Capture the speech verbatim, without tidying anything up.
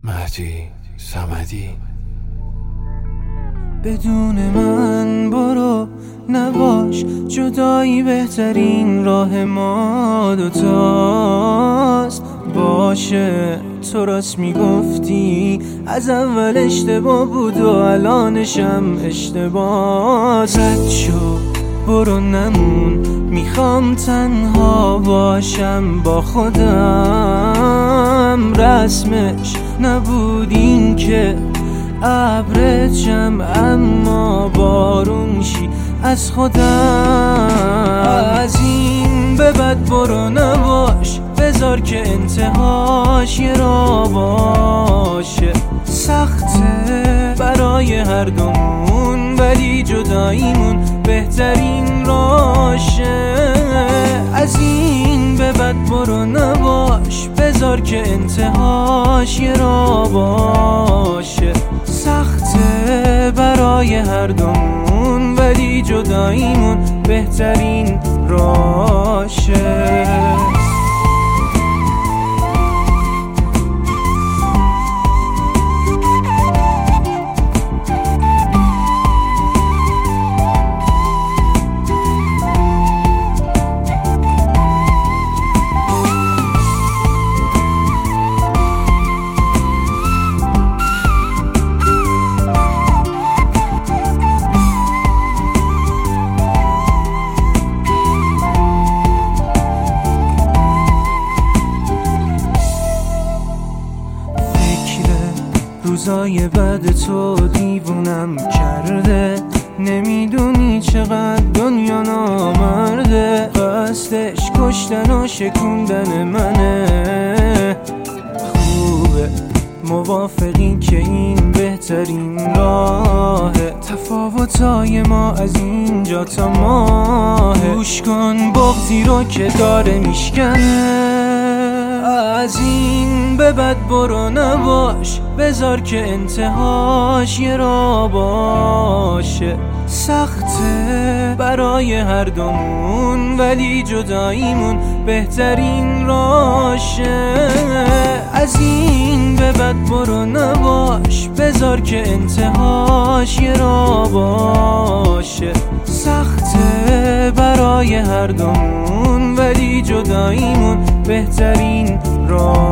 مهدی صمدی. بدون من برو نباش، جدایی بهترین راه ما دوتاست. باشه تو راست میگفتی، از اول اشتباه بود و الانشم اشتباه. رد شو برو نمون، میخوام تنها باشم با خودم. رسمش نبود این که ابرشم، اما بارون شی از خودم. از این به بعد برو نباش، بذار که انتهاش یه را باشه. سخته برای هر دومون، ولی جداییمون بهترین راشه. از این به بعد برو نباش، بذار که انتهاش یه را باشه. سخته برای هر دومون، ولی جداییمون بهترین راشه. روزای بعد تو دیوونم کرده، نمیدونی چقدر دنیا نامرده. قصدش کشتن و شکوندن منه. خوبه موافقی که این بهترین راهه. تفاوتای ما از اینجا تا ماهه. گوش کن بغضی رو که داره میشکنه. از این به بعد برو نباش، بذار که انتهاش یه را باشه. سخته برای هر دومون، ولی جداییمون بهترین راشه. از این به بعد برو نباش، بذار که انتهاش یه را باشه. سخته برای هر دومون، ولی جداییمون بهترین راشه.